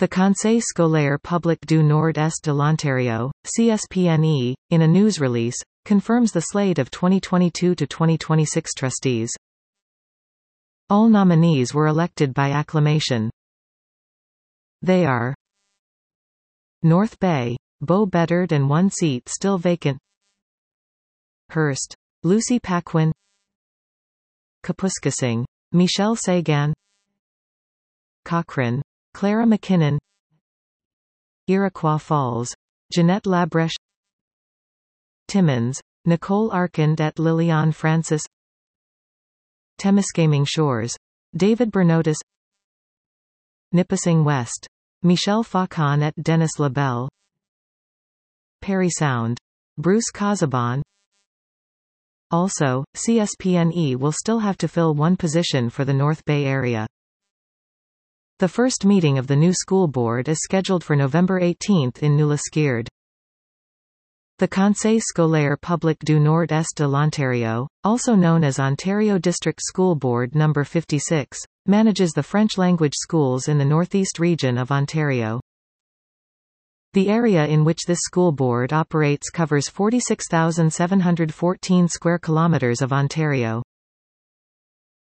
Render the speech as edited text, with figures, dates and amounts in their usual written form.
The Conseil scolaire public du Nord-Est de l'Ontario, CSPNE, in a news release, confirms the slate of 2022 to 2026 trustees. All nominees were elected by acclamation. They are: North Bay, Beau Bedard and 1 seat still vacant. Hearst, Lucy Paquin. Kapuskasing, Michelle Sagan. Cochrane, Clara McKinnon. Iroquois Falls, Jeanette Labrèche. Timmins, Nicole Arcand et Liliane Francis. Temiskaming Shores, David Bernotis. Nipissing West, Michelle Faucon et Dennis Labelle. Parry Sound, Bruce Casabon. Also, CSPNE will still have to fill one position for the North Bay area. The first meeting of the new school board is scheduled for November 18 in Nulleskird. The Conseil scolaire public du Nord-Est de l'Ontario, also known as Ontario District School Board No. 56, manages the French-language schools in the northeast region of Ontario. The area in which this school board operates covers 46,714 square kilometers of Ontario.